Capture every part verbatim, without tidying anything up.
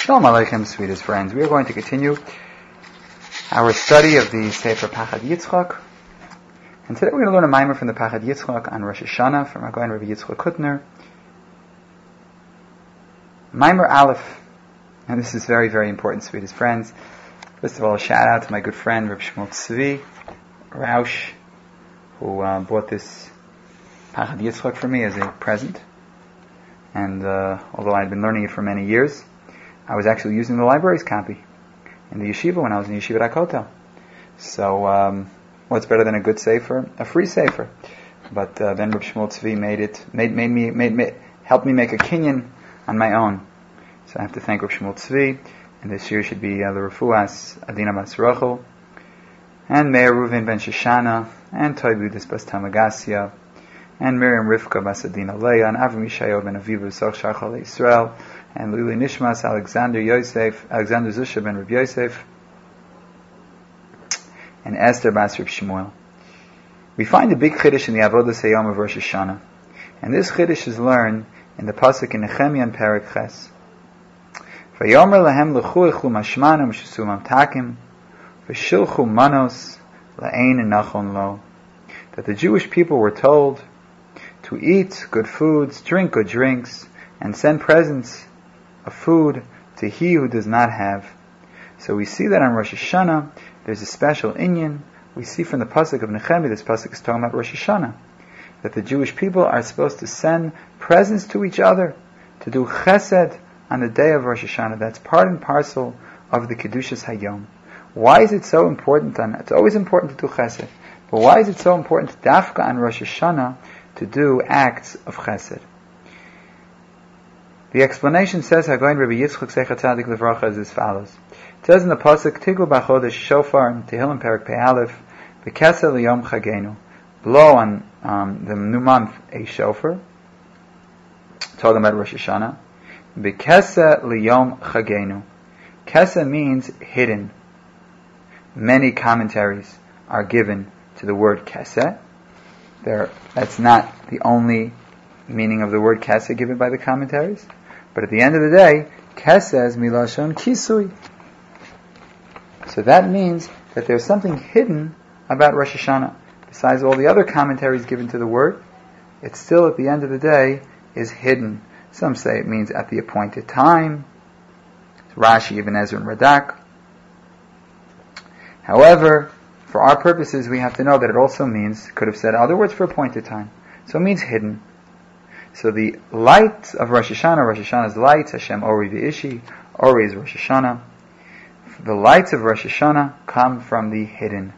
Shalom Aleichem, sweetest friends. We are going to continue our study of the Sefer Pachad Yitzchak. And today we're going to learn a mimer from the Pachad Yitzchak on Rosh Hashanah from our Gaon Rabbi Yitzchak Kutner. Mimer Aleph. And this is very, very important, sweetest friends. First of all, a shout out to my good friend Rabbi Shmuel Tzvi Rausch, who uh, bought this Pachad Yitzchak for me as a present. And uh, although I had been learning it for many years, I was actually using the library's copy in the yeshiva when I was in yeshiva Kotel. So, um, what's better than a good sefer? A free sefer. But uh, then Reb Shmuel Tzvi made it, made made me, made, made helped me make a kinyan on my own. So I have to thank Reb Shmuel Tzvi. And this year should be uh, the Refuas Adina Bas Rachel, and Meir Reuven Ben Shoshana, and Toy Budis Bas Tamagasia, and Miriam Rivka Bas Adina Leah, and Avram Yishayahu Ben Aviva Soch Shachal Yisrael, and Lili Nishmas Alexander Yosef, Alexander Zusha Ben Reb Yosef, and Esther Bas Reb Shmuel. We find a big chiddush in the Avodas Hayom of Rosh Hashanah, and this chiddush is learned in the pasuk in Nehemiah and Perek Ches. Vayomer lahem lechu echu mashmanam shesumam takim v'shilchu manos la'ein nachon lo. That the Jewish people were told to eat good foods, drink good drinks, and send presents of food to he who does not have. So we see that on Rosh Hashanah there's a special inyan. We see from the pasuk of Nehemiah, this pasuk is talking about Rosh Hashanah, that the Jewish people are supposed to send presents to each other, to do chesed on the day of Rosh Hashanah. That's part and parcel of the Kedushas Hayom. Why is it so important? On, it's always important to do chesed, but why is it so important dafka on Rosh Hashanah to do acts of chesed? The explanation says, Hagoyin Rabbi Yitzchak Zecher Tzadik Livracha, is as follows. It says in the pasuk, Tiglu b'chodesh shofar in Tehillim Perek Pei Aleph, v'keseh liyom chagenu. Blow on um, the new month a shofar, talking about Rosh Hashanah. V'keseh liyom chagenu. Keseh means hidden. Many commentaries are given to the word keseh. There, that's not the only meaning of the word keseh given by the commentaries. But at the end of the day, keseh is milashon kisui. So that means that there's something hidden about Rosh Hashanah. Besides all the other commentaries given to the word, it still at the end of the day is hidden. Some say it means at the appointed time. Rashi, Ibn Ezra, and Radak. However, for our purposes, we have to know that it also means, could have said other words for appointed time. So it means hidden. So the light of Rosh Hashanah, Rosh Hashanah's lights, Hashem Ori V'ishi, Ori is Rosh Hashanah. The lights of Rosh Hashanah come from the hidden.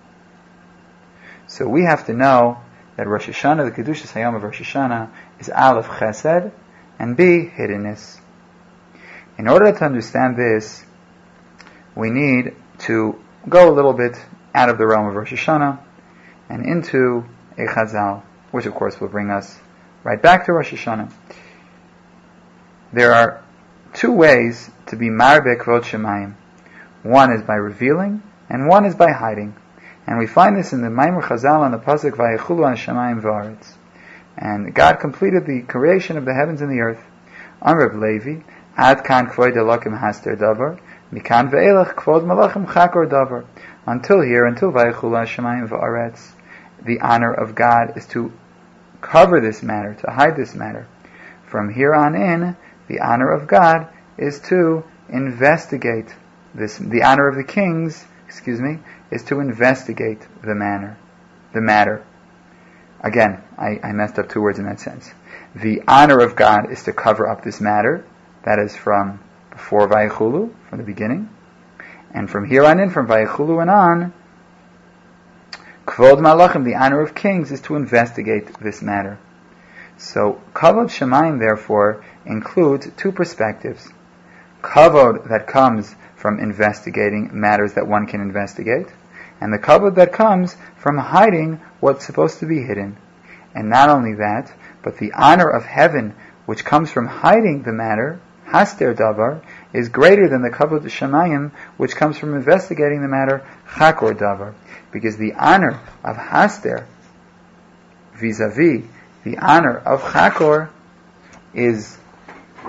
So we have to know that Rosh Hashanah, the Kedushas Hayom of Rosh Hashanah, is Aleph Chesed, and B, hiddenness. In order to understand this, we need to go a little bit out of the realm of Rosh Hashanah and into a Chazal, which of course will bring us right back to Rosh Hashanah. There are two ways to be Marbe Kvod Shemayim. One is by revealing, and one is by hiding. And we find this in the Maimur Chazal on the pasuk Vayechulu an Shemayim V'aretz. And God completed the creation of the heavens and the earth. Amr Levi, Ad kan kvod Elokim haster davar, mikan ve'elach kvod malachim chakor davar. Until here, until Vayechulu an Shemayim V'aretz, the honor of God is to cover this matter, to hide this matter. From here on in, the honor of God is to investigate this. The honor of the kings, excuse me, is to investigate the manner, the matter. Again, I, I messed up two words in that sense. The honor of God is to cover up this matter. That is from before Vayechulu, from the beginning. And from here on in, from Vayechulu and on, Kvod Malachim, the honor of kings, is to investigate this matter. So, Kavod Shemayim, therefore, includes two perspectives. Kavod that comes from investigating matters that one can investigate, and the kavod that comes from hiding what's supposed to be hidden. And not only that, but the honor of heaven, which comes from hiding the matter, haster davar, is greater than the kavod Shemayim, which comes from investigating the matter, chakor davar. Because the honor of haster, vis-a-vis the honor of chakor, is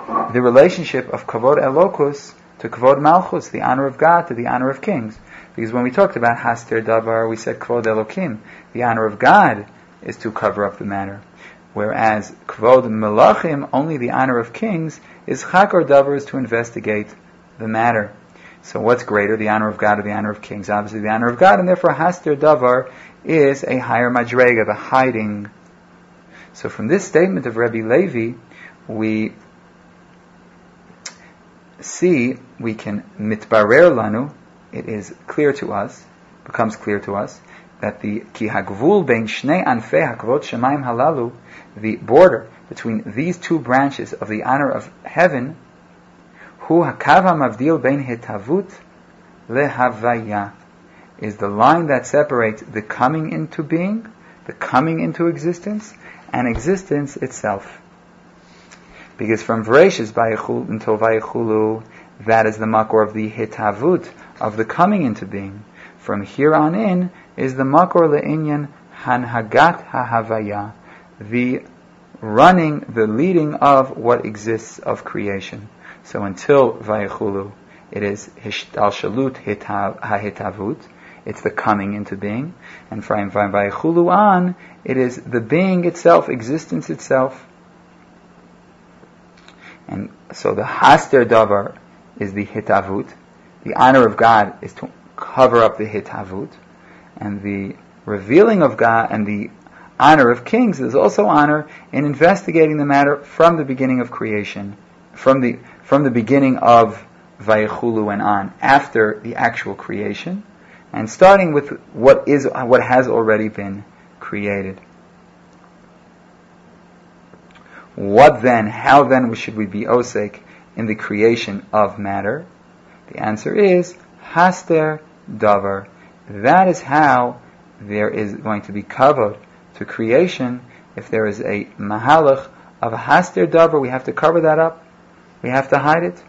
the relationship of Kavod Elokus to Kavod Malchus, the honor of God, to the honor of kings. Because when we talked about Haster Davar, we said Kavod Elokim, the honor of God is to cover up the matter. Whereas Kavod Melachim, only the honor of kings, is Chakor Davar, is to investigate the matter. So what's greater, the honor of God or the honor of kings? Obviously the honor of God, and therefore Haster Davar is a higher Madrega, the hiding. So from this statement of Rabbi Levi, we see, we can mitbarer lanu, it is clear to us, becomes clear to us, that the ki hagvul bein shnei anfei hakvot shemayim halalu, the border between these two branches of the honor of heaven, hu hakav hamavdil bein hitavut lehavaya, is the line that separates the coming into being, the coming into existence, and existence itself. Because from Bereshis Vayechul until Vayechulu, that is the makor of the hitavut, of the coming into being. From here on in is the makor le'inyan hanhagat hahavaya, the running, the leading of what exists of creation. So until Vayechulu, it is hishtalshalut hahitavut, it's the coming into being. And from Vayechulu on, it is the being itself, existence itself. And so the Haster Davar is the hitavut. The honor of God is to cover up the hitavut. And the revealing of God and the honor of kings is also honor in investigating the matter from the beginning of creation, from the from the beginning of Vayechulu and on, after the actual creation, and starting with what is what has already been created. What then, how then should we be osek in the creation of matter? The answer is Haster Davar. That is how there is going to be kavod to creation. If there is a mahalach of a Haster Davar, we have to cover that up. We have to hide it.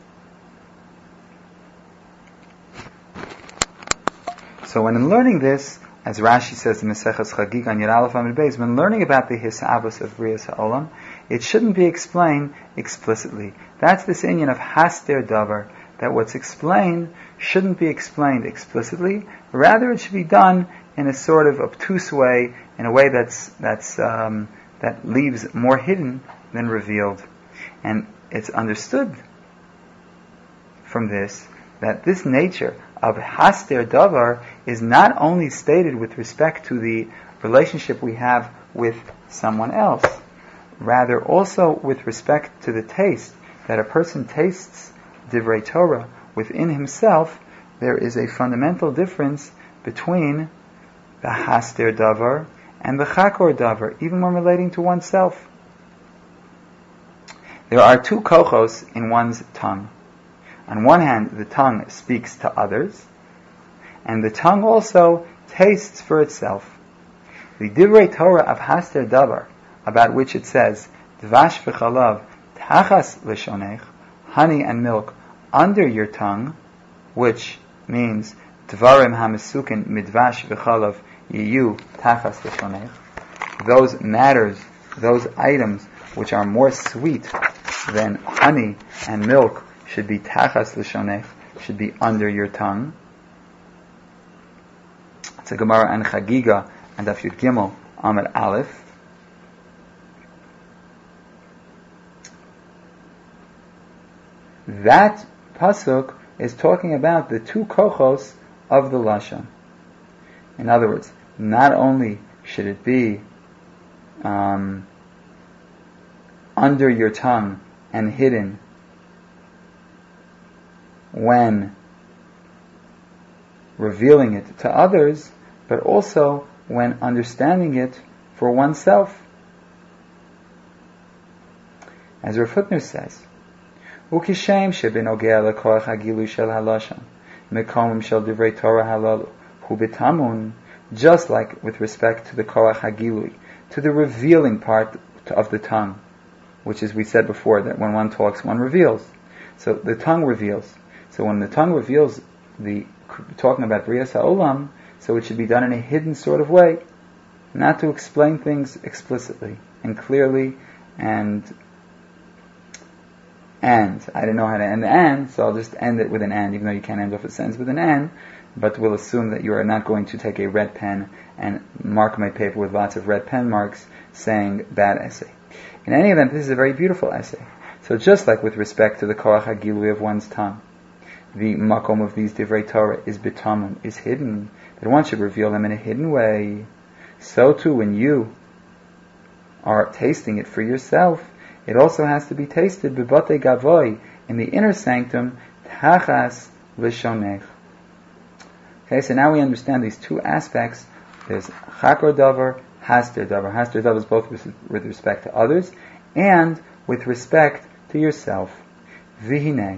So when in learning this, as Rashi says in Maseches Chagig on Yud Aleph Amud Beis, when learning about the Hisavos of Brias HaOlam, it shouldn't be explained explicitly. That's this inyan of Haster Davar, that what's explained shouldn't be explained explicitly. Rather, it should be done in a sort of obtuse way, in a way that's that's um, that leaves more hidden than revealed. And it's understood from this that this nature of Haster Davar is not only stated with respect to the relationship we have with someone else, rather also with respect to the taste, that a person tastes Divrei Torah within himself. There is a fundamental difference between the Haster Davar and the Chakor Davar, even when relating to oneself. There are two kochos in one's tongue. On one hand, the tongue speaks to others, and the tongue also tastes for itself. The Divrei Torah of Haster Davar, about which it says, Dvash v'chalav tachas l'shonech, honey and milk under your tongue, which means Dvarim hamisukin midvash v'chalav yiyu tachas l'shonech, those matters, those items which are more sweet than honey and milk should be tachas l'shonech, should be under your tongue. It's a Gemara and Chagiga and Daf Yud Gimel Amud Aleph. That pasuk is talking about the two kochos of the lashon. In other words, not only should it be um, under your tongue and hidden when revealing it to others, but also when understanding it for oneself. As Rav Hutner says, Ukishem shebinogea lekoach hagilu shel halashon mekomim shel divrei Torah halalu hu bitamun, just like with respect to the koach hagilui, to the revealing part of the tongue, which is, we said before, that when one talks, one reveals. So the tongue reveals. So when the tongue reveals the talking about Brias HaOlam, so it should be done in a hidden sort of way, not to explain things explicitly and clearly and and. I didn't know how to end the and, so I'll just end it with an and, even though you can't end off a sentence with an and, but we'll assume that you are not going to take a red pen and mark my paper with lots of red pen marks saying bad essay. In any event, this is a very beautiful essay. So just like with respect to the koach hagilui of one's tongue, the makom of these divrei Torah is bitamim, is hidden, that one should reveal them in a hidden way. So too, when you are tasting it for yourself, it also has to be tasted b'batei gavoy, in the inner sanctum, tachas l'shonech. Okay, so now we understand these two aspects. There's chakor davar, haster davar. Haster davar is both with respect to others and with respect to yourself. V'hinei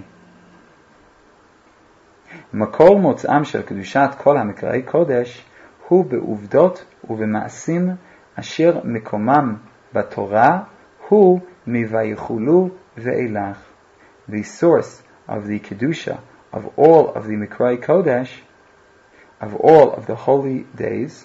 makol motzam shel kedushat kol hamikrai kodesh hu be'uvdot u'bema'asim asher mikomam b'Torah hu mivayichulu ve'elach. The source of the kedusha of all of the mikrai kodesh, of all of the holy days,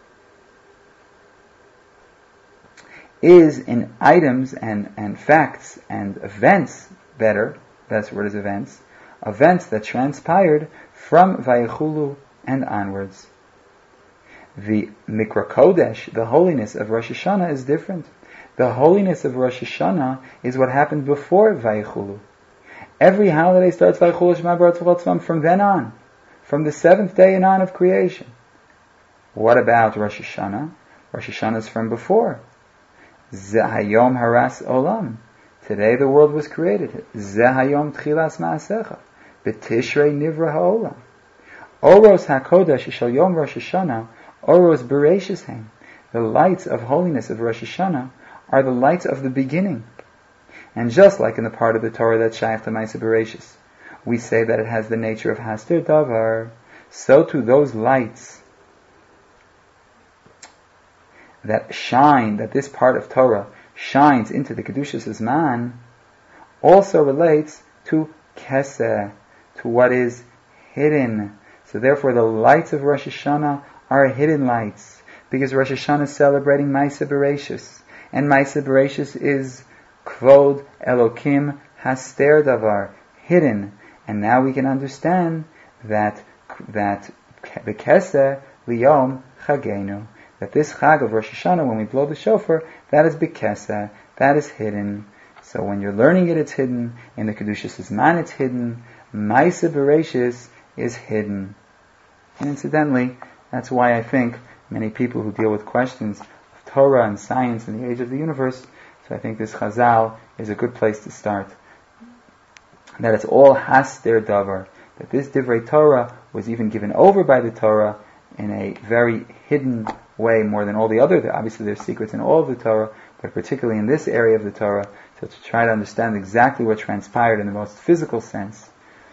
is in items and, and facts and events, better, that's what is events, events that transpired from Vayichulu and onwards. The Mikra Kodesh, the holiness of Rosh Hashanah, is different. The holiness of Rosh Hashanah is what happened before Vayichulu. Every holiday starts Vayichulu Shema Baruch Hu from then on, from the seventh day and on of creation. What about Rosh Hashanah? Rosh Hashanah is from before. Zehayom haras olam. Today the world was created. Zehayom tchilas ma'asecha. B'tishrei nivra ha'olam. Oros hakodesh shel yom Rosh Hashanah. Oros bereishis haim. The lights of holiness of Rosh Hashanah are the lights of the beginning. And just like in the part of the Torah that's shaykh to Ma'aseh Bereishis, we say that it has the nature of haster davar, so too those lights that shine, that this part of Torah shines into the Kedushas Zman, also relates to Keseh, to what is hidden. So therefore the lights of Rosh Hashanah are hidden lights, because Rosh Hashanah is celebrating Ma'aseh Bereishis, and Ma'aseh Bereishis is Kvod Elokim Haster Davar, hidden. And now we can understand that that the Keseh Liyom Chagenu, that this Chag of Rosh Hashanah, when we blow the shofar, that is B'Keseh, that is hidden. So when you're learning it, it's hidden. In the Kedushas Zman, it's hidden. Ma'aseh Bereishis is hidden. And incidentally, that's why I think many people who deal with questions of Torah and science in the age of the universe, so I think this Chazal is a good place to start. That it's all haster davar. That this divrei Torah was even given over by the Torah in a very hidden way, more than all the other. Obviously there's secrets in all of the Torah, but particularly in this area of the Torah, so to try to understand exactly what transpired in the most physical sense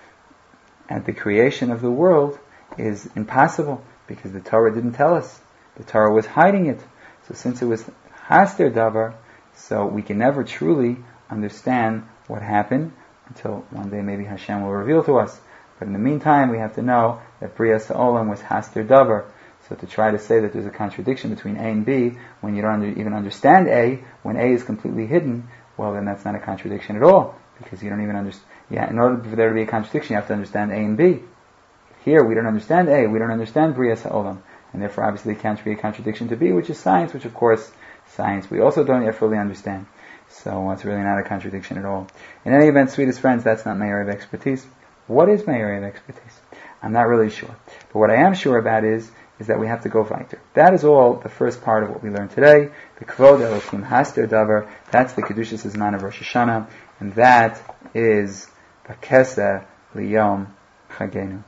at the creation of the world is impossible, because the Torah didn't tell us. The Torah was hiding it. So since it was haster davar, so we can never truly understand what happened until one day maybe Hashem will reveal to us. But in the meantime, we have to know that Brias Ha'olam was haster davar. So to try to say that there's a contradiction between A and B when you don't under, even understand A, when A is completely hidden, well then that's not a contradiction at all, because you don't even understand. Yeah, in order for there to be a contradiction, you have to understand A and B. Here we don't understand A, we don't understand Brias Ha'olam, and therefore obviously it can't be a contradiction to B, which is science, which of course science we also don't yet fully understand. So it's really not a contradiction at all. In any event, sweetest friends, that's not my area of expertise. What is my area of expertise? I'm not really sure. But what I am sure about is is that we have to go weiter. That is all the first part of what we learned today. The Kvod Elokim Haster Davar, that's the Kedushas Zman of Rosh Hashanah, and that is B'Keseh Liyom Chagenu.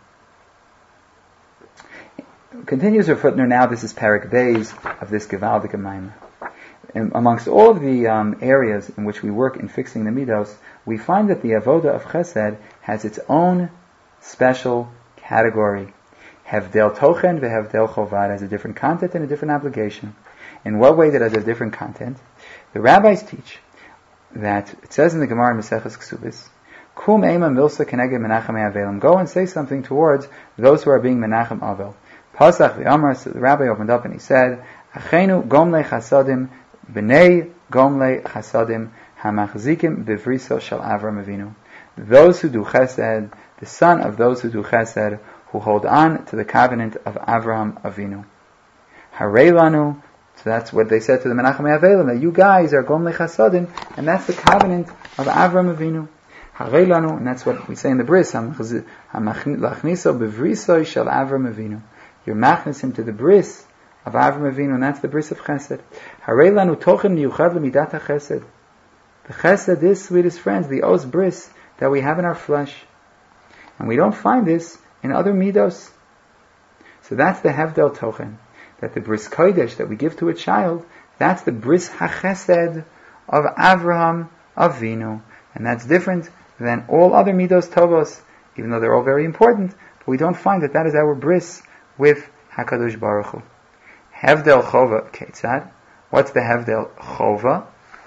Continues her footnote now, this is Parak Beis of this Gevaldik Maimah. Amongst all of the um, areas in which we work in fixing the midos, we find that the avoda of chesed has its own special category. Hevdel tochen vehevdel chovad, has a different content and a different obligation. In what way that it has a different content? The rabbis teach that it says in the Gemara in Maseches Ksubis, Kum ema milsa keneged menachem avelim, go and say something towards those who are being menachem avel. Pasach v'amar, so the rabbi opened up and he said, Achenu gomle chasadim, b'nei gomle chasadim, hamachzikim bevriso shel Avram Avinu. Those who do chesed, the son of those who do chesed, who hold on to the covenant of Avram Avinu. Harei lanu, so that's what they said to the Menachem Avelim, that you guys are gomlei chasadim, and that's the covenant of Avram Avinu. Harei lanu, and that's what we say in the bris, lachniso bevriso shel Avram Avinu. You're machnis him to the bris of Avram Avinu, and that's the bris of chesed. Harei lanu tochen miyuchad lemidat chesed. The chesed is, sweetest friends, the os bris that we have in our flesh. And we don't find this in other midos. So that's the Hevdel Tochen, that the bris kodesh that we give to a child, that's the bris hachesed of Avraham Avinu. And that's different than all other midos tovos, even though they're all very important, but we don't find that that is our bris with HaKadosh Baruch Hu. Hevdel Chova Ketzad. What's the Hevdel Chova?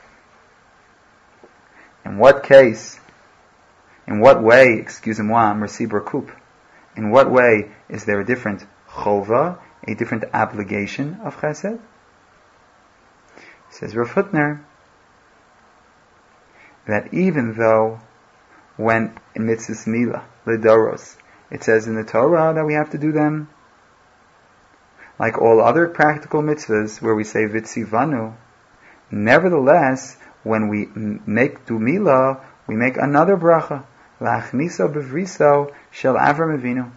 In what case, in what way, excusez-moi, merci beaucoup, in what way is there a different Chova, a different obligation of Chesed? Says Rav Hutner, that even though when in Mitzvahs Mila, Lidoros, it says in the Torah that we have to do them, like all other practical mitzvahs where we say Vitzivanu, nevertheless, when we make do Mila, we make another bracha, Lachniso bevriso shel Avram Avinu.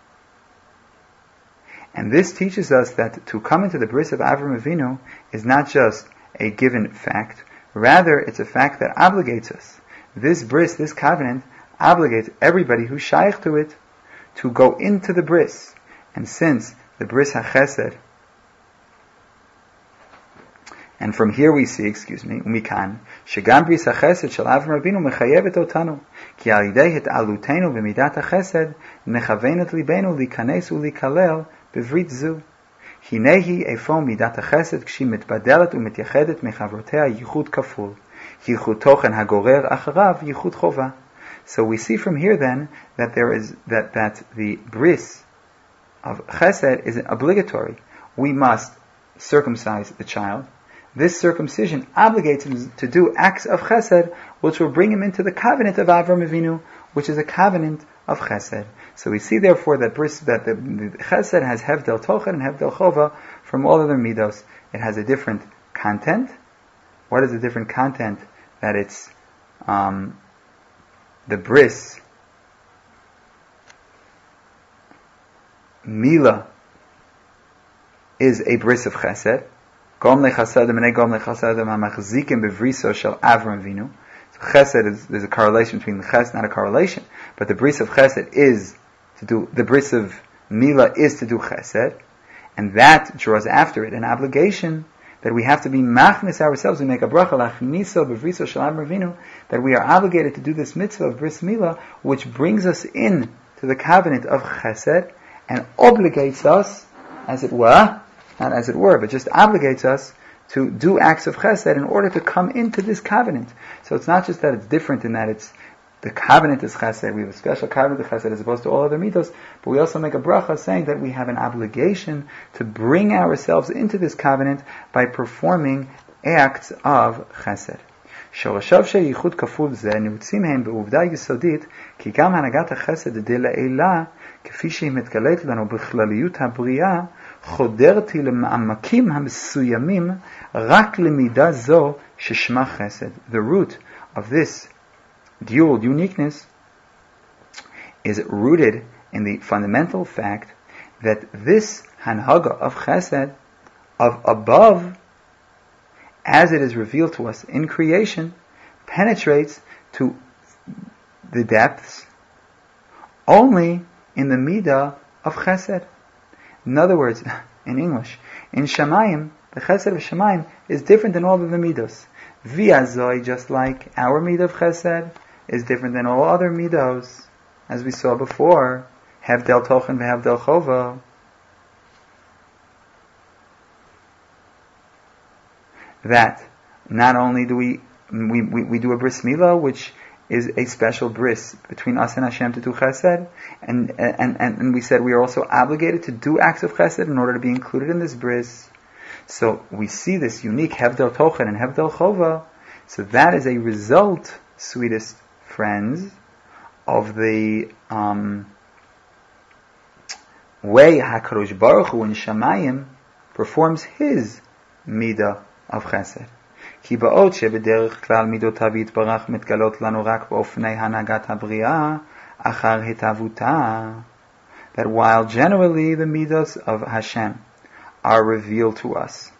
And this teaches us that to come into the bris of Avram Avinu is not just a given fact, rather it's a fact that obligates us. This bris, this covenant, obligates everybody who's shaykh to it to go into the bris. And since the bris hachesed, and from here we see, excuse me, umikan, shegam bris hachesed shel Avram Avinu mechayevet otanu, ki al yidei hit'alutenu v'midat hachesed mechavenet libenu likanes ulikalel bevrit zu. Hinehi efom midat hachesed kshi mitbadelet umityachedet mechavrotea yichud kaful, yichud tochen hagorer acharav yichud chova. So we see from here then that there is that that the bris of chesed is obligatory. We must circumcise the child. This circumcision obligates him to do acts of chesed, which will bring him into the covenant of Avram Avinu, which is a covenant of chesed. So we see therefore that bris, that the, the chesed has hevdel tochen and hevdel chova from all other midos. It has a different content. What is the different content? That it's um, the bris Mila is a bris of chesed. Gom lechasadim and gom lechasadim hamachzikim bevriso shel Avram Avinu. So chesed is, there's a correlation between the chesed, not a correlation, but the bris of chesed is to do, the bris of Mila is to do chesed, and that draws after it an obligation that we have to be machnis ourselves. We make a bracha lachniso bevriso shel Avram Avinu, that we are obligated to do this mitzvah of bris Mila, which brings us in to the covenant of chesed, and obligates us, as it were, not as it were, but just obligates us to do acts of chesed in order to come into this covenant. So it's not just that it's different in that it's, the covenant is chesed, we have a special covenant of chesed as opposed to all other mitos, but we also make a bracha saying that we have an obligation to bring ourselves into this covenant by performing acts of chesed. שורשיו של ייחוד כפול זה נעוצים הם בעובדה יסודית כי גם הנהגת החסד דלעילה כפי שהיא מתגלית לנו בכלליות הבריאה חודרת היא למעמקים המסוימים רק למידה זו ששמה חסד. The root of this dual uniqueness is rooted in the fundamental fact that this hanhaga of chesed, of above, as it is revealed to us in creation, penetrates to the depths only in the midah of chesed. In other words, in English, in Shamayim, the chesed of Shamayim is different than all of the midos. V'azoi, just like our midah of chesed, is different than all other midos, as we saw before, hevdel tochen v'hevdel chova. That not only do we we, we we do a bris milah, which is a special bris between us and Hashem to do chesed, and and and, and we said we are also obligated to do acts of chesed in order to be included in this bris. So we see this unique hevdel tochen and hevdel chova So that is a result, sweetest friends, of the um, way HaKadosh Baruch Hu in Shamayim performs his midah of chesed. כי בעוד שבדרך כלל מידותיו יתברך מתגלות לנו רק באופני הנהגת הבריאה אחר התהוותה, that while generally the midos of Hashem are revealed to us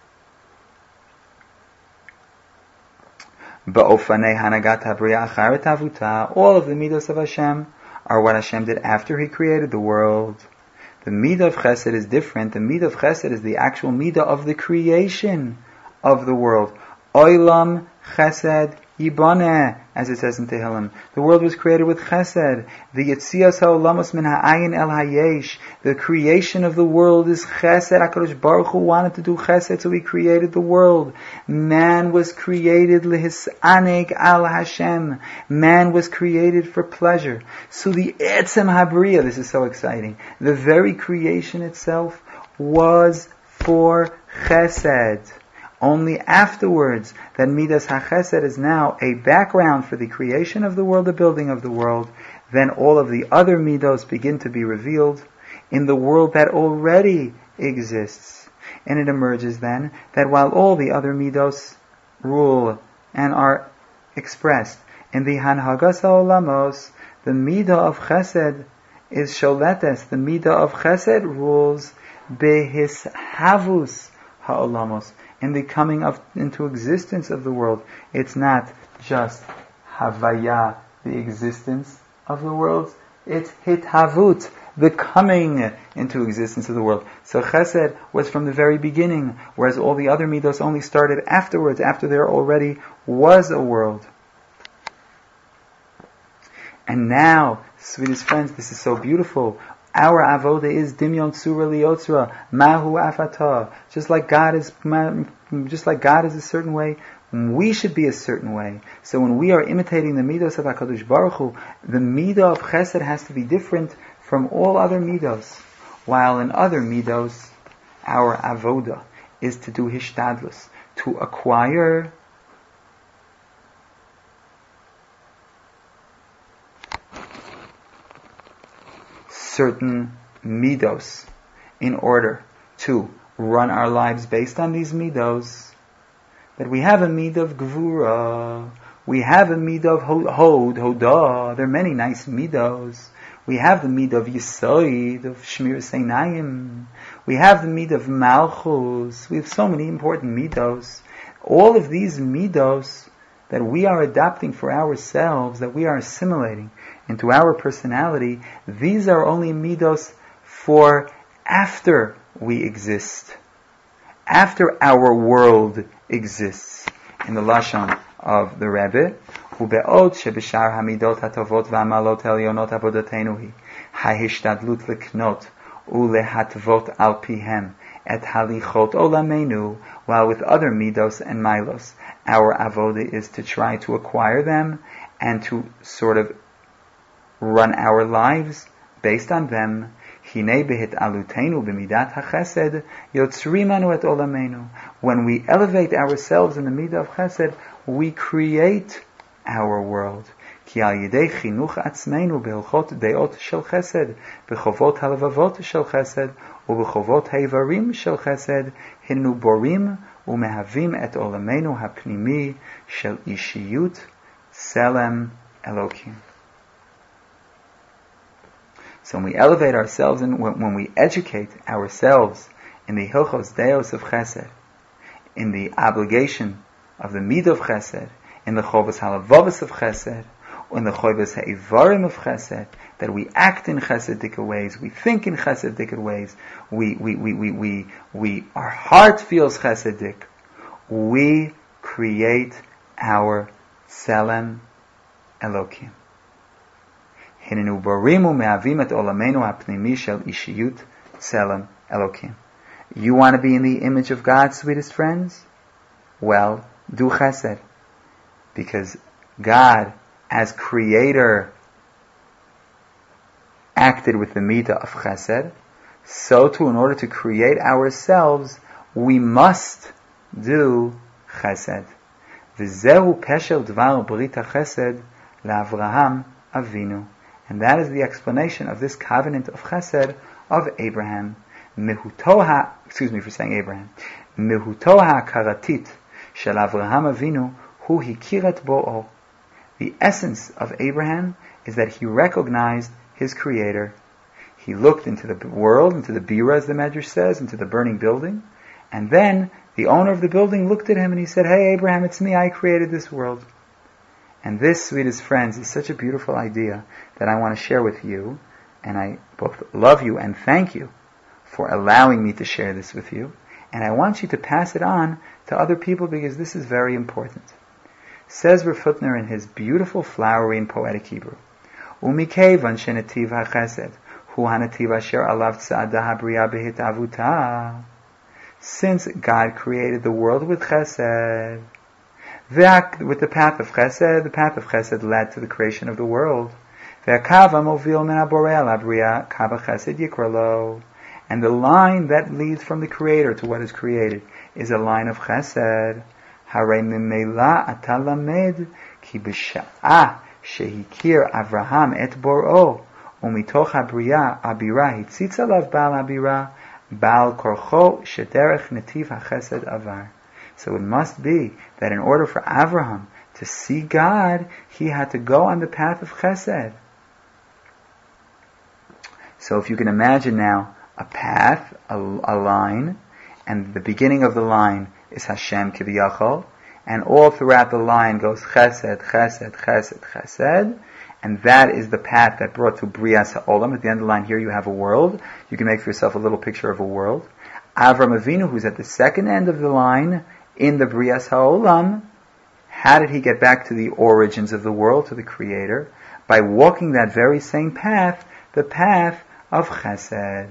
באופני הנהגת הבריאה אחר התהוותה, all of the midos of Hashem are what Hashem did after He created the world. The midah of chesed is different. The midah of chesed is the actual midah of the creation of the world. Oilam chesed yiboneh, as it says in Tehillim. The world was created with chesed. The yetzias ha'olamos min ha'ayin el hayesh. The creation of the world is chesed. HaKadosh Baruch Hu wanted to do chesed, so He created the world. Man was created lihisaneg al Hashem. Man was created for pleasure. So the etzem habriya, this is so exciting, the very creation itself was for chesed. Only afterwards that Midas HaChesed is now a background for the creation of the world, the building of the world, then all of the other Midos begin to be revealed in the world that already exists. And it emerges then that while all the other Midos rule and are expressed in the Hanhagas HaOlamos, the Midah of Chesed is Sholetes. The Midah of Chesed rules Behishavus HaOlamos, in the coming of into existence of the world. It's not just Havaya, the existence of the world. It's Hithavut, the coming into existence of the world. So Chesed was from the very beginning, whereas all the other Midos only started afterwards, after there already was a world. And now, sweetest friends, this is so beautiful. Our avoda is dimyon tsura liyotzra mahu afata. Just like God is, just like God is a certain way, we should be a certain way. So when we are imitating the midos of Hakadosh Baruch Hu, the midah of Chesed has to be different from all other midos. While in other midos, our avoda is to do hishtadlus, to acquire certain midos in order to run our lives based on these midos. That we have a midah of gvura, we have a midah of hod, hodah. There are many nice midos. We have the midah of yisoid, of shmir seinayim. We have the midah of malchus. We have so many important midos. All of these midos that we are adopting for ourselves, that we are assimilating into our personality, these are only midos for after we exist, after our world exists. In the lashon of the Rebbe, ובעוד שבשאר המידות הטובות והמעלות העליונות עבודתנו היא ההשתדלות לקנות ולהטוות על פיהם et halichot olamenu, while with other midos and milos, our avoda is to try to acquire them and to sort of run our lives based on them. Hine behit alutenu b'midat hachesed yotzrimanu et olamenu. When we elevate ourselves in the midah of chesed, we create our world. Ki al yidei chinuch atzmeinu behilchot deot shel chesed, bechovot halevavot shel chesed, ובחובות האיברים של חסד הנו בורים ומהווים את עולמנו הפנימי של אישיות צלם אלוקים. So when we elevate ourselves and when, when we educate ourselves in the Hilchos Deos of Chesed, in the obligation of the Midah of Chesed, in the Chovos Halavavos of Chesed, or in the Chovos Ha'ivarim of Chesed, that we act in Chesedic ways, we think in Chesedic ways, we, we, we, we, we, we, our heart feels Chesedic, we create our Tselem Elokim. Hinenu barimu me'avim et olamenu ha'pnimi shel ishiyut Tselem Elokim. You want to be in the image of God, sweetest friends? Well, do Chesed. Because God, as Creator, acted with the midah of Chesed, so too, in order to create ourselves, we must do Chesed. V'zehu peshel dvar brit hachesed la'Avraham Avinu. And that is the explanation of this covenant of chesed of Abraham. Mehutoha, excuse me for saying Abraham. Mehutoha karatit shel Avraham Avinu hu hikiret bo'o. The essence of Abraham is that he recognized his creator. He looked into the world, into the bira, as the Medrash says, into the burning building, and then the owner of the building looked at him and he said, "Hey Abraham, it's me, I created this world." And this, sweetest friends, is such a beautiful idea that I want to share with you, and I both love you and thank you for allowing me to share this with you, and I want you to pass it on to other people because this is very important. Says Rav Hutner in his beautiful, flowery and poetic Hebrew, "Umikevan shenetiv hachesed hu hanetiv asher alav tza'ada habriya behitavuta." Since God created the world with chesed, with the path of chesed, the path of chesed led to the creation of the world. And the line that leads from the Creator to what is created is a line of chesed. Harei mimela ata lamed ki b'sha'ah shehikir Avraham et bor'o umitoch habriya abira hitzitz alav bal abira bal korcho shederech netiv hachesed avar. So it must be that in order for Avraham to see God, he had to go on the path of chesed. So if you can imagine now a path, a, a line, and the beginning of the line is Hashem Kiviyachol, and all throughout the line goes Chesed, Chesed, Chesed, Chesed, and that is the path that brought to Brias HaOlam. At the end of the line here you have a world. You can make for yourself a little picture of a world. Avram Avinu, who's at the second end of the line, in the Brias HaOlam, how did he get back to the origins of the world, to the Creator? By walking that very same path, the path of Chesed.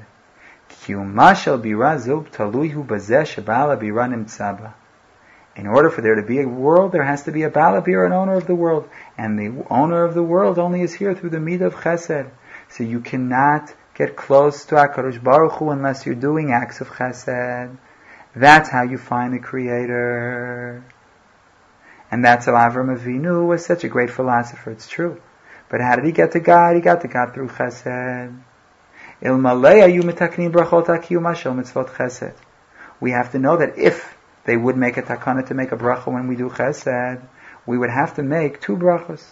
In order for there to be a world, there has to be a Baal HaBira, an owner of the world. And the owner of the world only is here through the midah of Chesed. So you cannot get close to HaKadosh Baruch Hu unless you're doing acts of Chesed. That's how you find the Creator. And that's how Avram Avinu was such a great philosopher. It's true. But how did he get to God? He got to God through Chesed. We have to know that if they would make a takana to make a bracha when we do Chesed, we would have to make two brachas.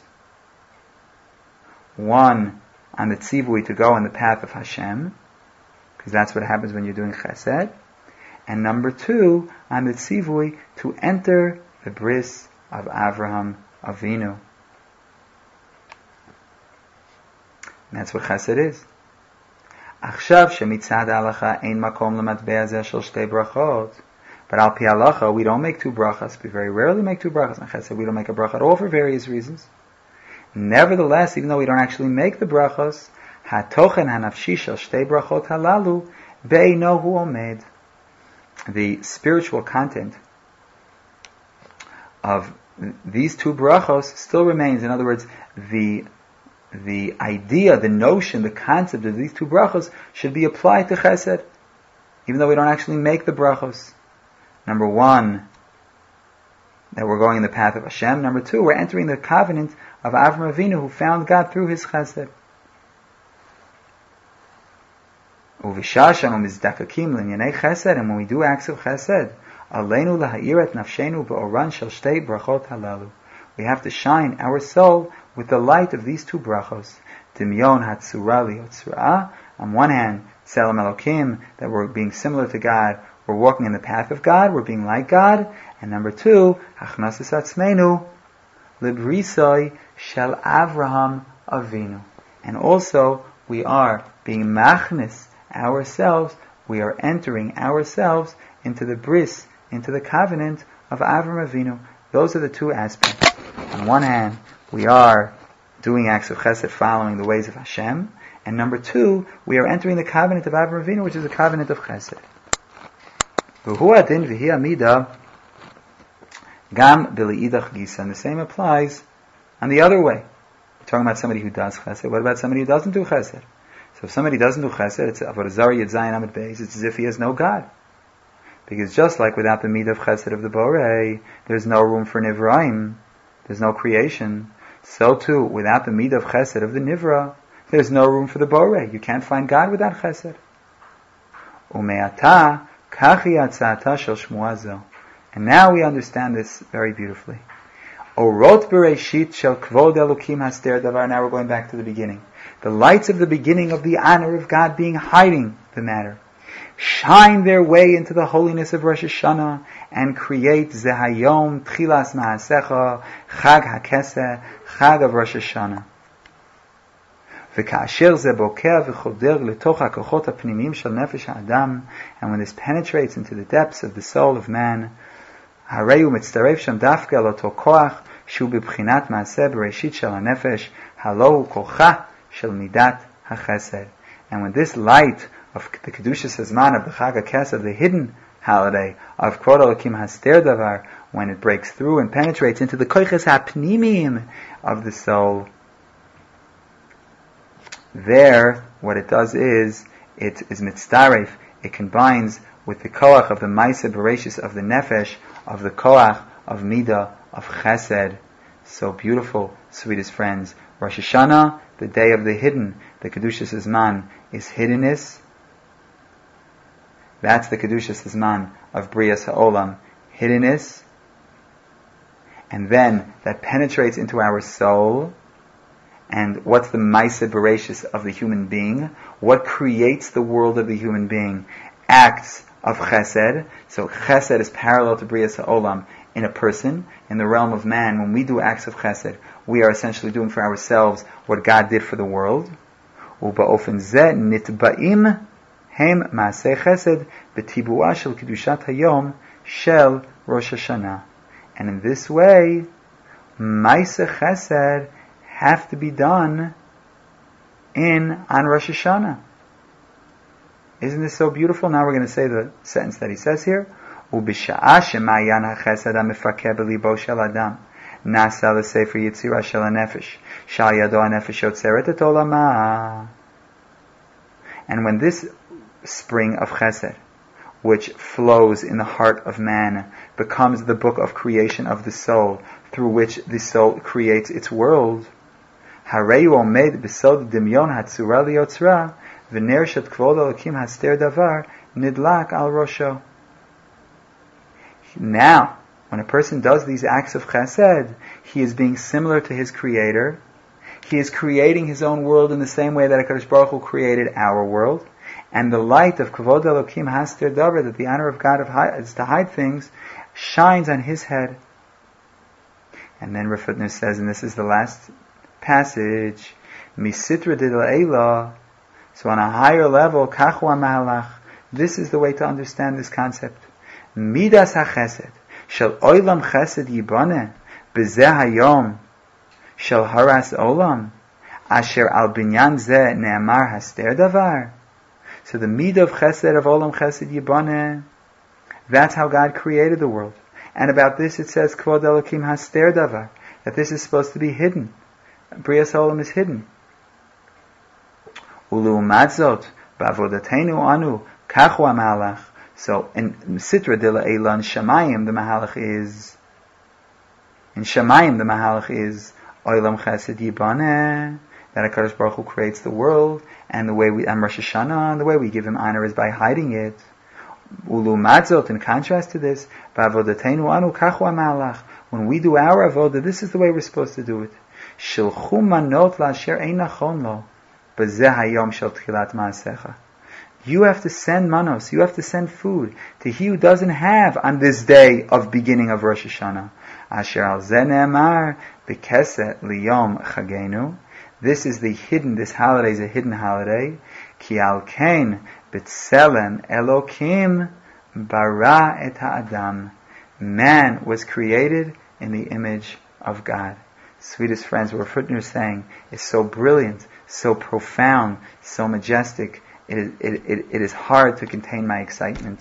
One on the tzivui to go on the path of Hashem, because that's what happens when you're doing Chesed. And number two, on the tzivui to enter the bris of Avraham Avinu. And that's what Chesed is. עכשיו שמצד ההלכה אין מקום למטבע זה של שתי ברכות. But al pi halacha, we don't make two brachas. We very rarely make two brachas. And Chesed, we don't make a bracha at all for various reasons. Nevertheless, even though we don't actually make the brachos, hatochen hanafshi shel shtei brachot halalu be'eino hu omed. The spiritual content of these two brachos still remains. In other words, the the idea, the notion, the concept of these two brachos should be applied to Chesed, even though we don't actually make the brachos. Number one, that we're going in the path of Hashem. Number two, we're entering the covenant of Avram Avinu, who found God through his Chesed. Uvishashanu mizdakakim l'nyanei Chesed, and when we do acts of Chesed, aleinu laha'ir et nafshenu be'oran shel shtei brachot halalu. We have to shine our soul with the light of these two brachos. Dimyon hatzura liyotzura. On one hand, Tselem Elokim, that we're being similar to God, we're walking in the path of God, we're being like God. And number two, Hachnasis Atzmeinu Librisoi Shel Avraham Avinu. And also, we are being machnis ourselves, we are entering ourselves into the bris, into the covenant of Avram Avinu. Those are the two aspects. On one hand, we are doing acts of chesed, following the ways of Hashem. And number two, we are entering the covenant of Avram Avinu, which is the covenant of chesed. And the same applies on the other way. We're talking about somebody who does chesed. What about somebody who doesn't do chesed? So if somebody doesn't do chesed, it's Avodah Zarah Yud Zayin Amud Beis, it's as if he has no God. Because just like without the midah of chesed of the borei, there's no room for nivraim, there's no creation, so too, without the midah of chesed of the nivra, there's no room for the borei. You can't find God without chesed. Umeata kachi atzata shel shmuah zo. And now we understand this very beautifully. Orot bereshit shel kvod elokim haster davar. Now we're going back to the beginning. The lights of the beginning of the honor of God being hiding the matter shine their way into the holiness of Rosh Hashanah and create Zehayom Tchilas Ma'asecha Chag HaKeseh Chag of Rosh Hashanah. וכאשר זה בוקע וחודר לתוך הכוחות הפנימיים של נפש האדם, and when this penetrates into the depths of the soul of man, הרי הוא מצטרף שם דווקא על אותו כוח שהוא בבחינת מעשה בראשית של הנפש, הלא הוא כוחה של מידת החסד. And when this light of the Kedushas Hazman of the Chag HaKesed, of the hidden holiday of Kvod Elokim Haster Davar, when it breaks through and penetrates into the Koiches HaPnimim of the soul, there, what it does is, it is mitzdaref, it combines with the koach of the Maaseh Bereshis of the Nefesh, of the koach of Midah, of Chesed. So beautiful, sweetest friends. Rosh Hashanah, the day of the hidden, the Kedushas Hazman, is hiddenness. That's the Kedushas Hazman of Brias HaOlam, hiddenness. And then that penetrates into our soul. And what's the Maaseh Bereshis of the human being? What creates the world of the human being? Acts of Chesed. So Chesed is parallel to Brias HaOlam in a person. In the realm of man, when we do acts of Chesed, we are essentially doing for ourselves what God did for the world. ובאופן זה נתבעים הם מעשי חסד בטיבועה של קדושת היום של ראש השנה. And in this way, מעשי חסed have to be done in on Rosh Hashanah. Isn't this so beautiful? Now we're going to say the sentence that he says here. ובשעה שמעיין החסד המפקה בליבו של אדם נעשה לספר יצירה של הנפש שעל ידו הנפש יוצרת את עולמה. And when this spring of chesed, which flows in the heart of man, becomes the book of creation of the soul, through which the soul creates its world, הרי הוא עומד בסוד דמיון הצורה ליוצרה, ונר של כבוד אלוקים הסתר דבר נדלק על ראשו. Now, when a person does these acts of chesed, he is being similar to his creator. He is creating his own world in the same way that HaKadosh Baruch Hu created our world. And the light of Kavod Elokim Haster Davar, that the honor of God is to hide things, shines on his head. And then Rafutner says, and this is the last passage, Misitra Didel Eila. So on a higher level, Kachu HaMahalach, this is the way to understand this concept. Midas HaChesed, Shel Oilam Chesed Yibane, Bezeh Hayom, Shel Haras Olam, Asher Al Binyan Zeh Ne'amar Haster Davar. So the midah of Chesed, of Olam Chesed Yibane, that's how God created the world. And about this it says, Kvod Elokim Haster Davar, that this is supposed to be hidden. Brias Olam is hidden. Ulu Madzot, Bavodatenu Anu, Kachu HaMahalach. So in Sitra Dila Eila in Shamayim, the Mahalach is, in Shamayim the Mahalach is, Olam Chesed Yibane, that HaKadosh Baruch Hu creates the world, and the way we, and Rosh Hashanah, and the way we give him honor is by hiding it. Ulu Madzot, in contrast to this, Bavodatenu Anu Kachu HaMahalach. When we do our avodah, this is the way we're supposed to do it. Shilchu manot la'asher ein nachon lo, b'zeh hayom shel tchilat ma'asecha. You have to send manos, you have to send food to he who doesn't have on this day of beginning of Rosh Hashanah. Asher al zeh ne'amar b'keset liyom chagenu. This is the hidden, this holiday is a hidden holiday. Ki al kein b'tselem Elokim bara et ha'adam. Man was created in the image of God. Sweetest friends, what Rafutner is saying is so brilliant, so profound, so majestic. It is, it, it, it is hard to contain my excitement.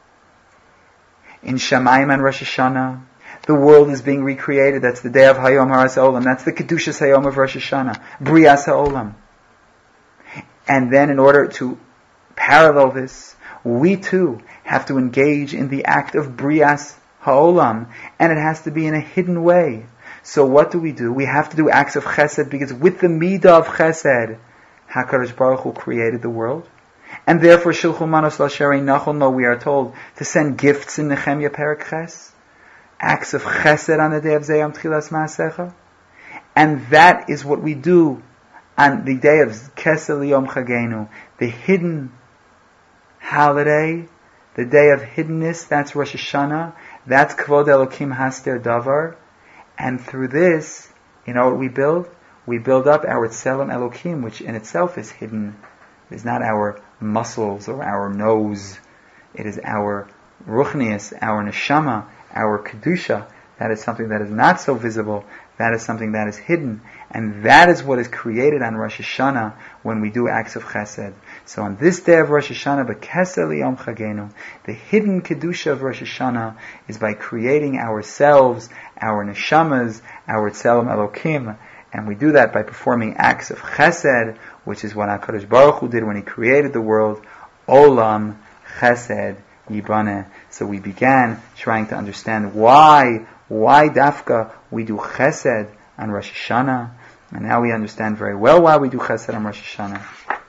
In Shamayim and Rosh Hashanah, the world is being recreated. That's the day of Hayom Haras Olam. That's the Kedushas Hayom of Rosh Hashanah. Brias HaOlam. And then in order to parallel this, we too have to engage in the act of Brias Ha'olam, and it has to be in a hidden way. So what do we do? We have to do acts of chesed, because with the midah of chesed, HaKadosh Baruch Hu created the world. And therefore, Shilchu Manos L'Asher Nachol No, we are told to send gifts in Nehemiah Perek Ches, acts of chesed on the day of Zeyam Tchilas Ma'asecha. And that is what we do on the day of Kesel Yom Chagenu, the hidden holiday, the day of hiddenness. That's Rosh Hashanah. That's Kvod Elokim Haster Davar. And through this, you know what we build? We build up our Tselem Elokim, which in itself is hidden. It is not our muscles or our nose. It is our Ruchnius, our Neshama, our Kedusha. That is something that is not so visible. That is something that is hidden. And that is what is created on Rosh Hashanah when we do acts of chesed. So on this day of Rosh Hashanah, B'Kesel Yom Chagenu, the hidden Kedusha of Rosh Hashanah is by creating ourselves, our neshamas, our Tzelem Elokim. And we do that by performing acts of chesed, which is what HaKadosh Baruch Hu did when He created the world. Olam Chesed Yibane. So we began trying to understand why, why Dafka we do chesed on Rosh Hashanah. And now we understand very well why we do chesed on Rosh Hashanah.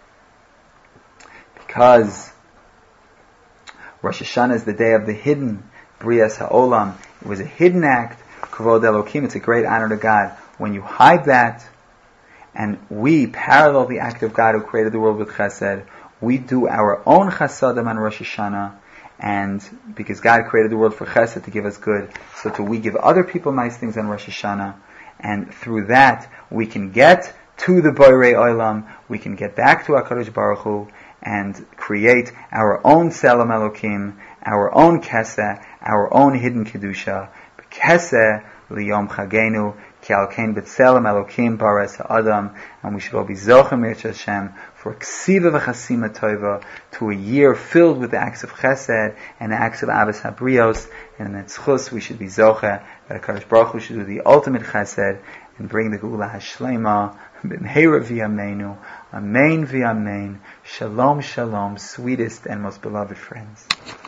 Because Rosh Hashanah is the day of the hidden Brias Ha'olam. It was a hidden act, Kavod Elokim. It's a great honor to God. When you hide that, and we parallel the act of God who created the world with chesed, we do our own chesedim on Rosh Hashanah. And because God created the world for chesed, to give us good, so to we give other people nice things on Rosh Hashanah. And through that, we can get to the Borei Olam, we can get back to HaKadosh Baruch Hu, and create our own Tzelem Elokim, our own Keseh, our own hidden Kedusha. Keseh liyom chagenu, ki al kein b'tzelem Elokim bares ha'adam, and we should all be zochem Yirtzeh Hashem for ksiva v'chasima tova, to a year filled with acts of chesed and acts of avos habrios, and in that tzchus we should be zoche that HaKadosh Baruch Hu should do the ultimate chesed and bring the Geula Hashlema b'mheira v'yameinu, amen v'yamein, shalom shalom, sweetest and most beloved friends.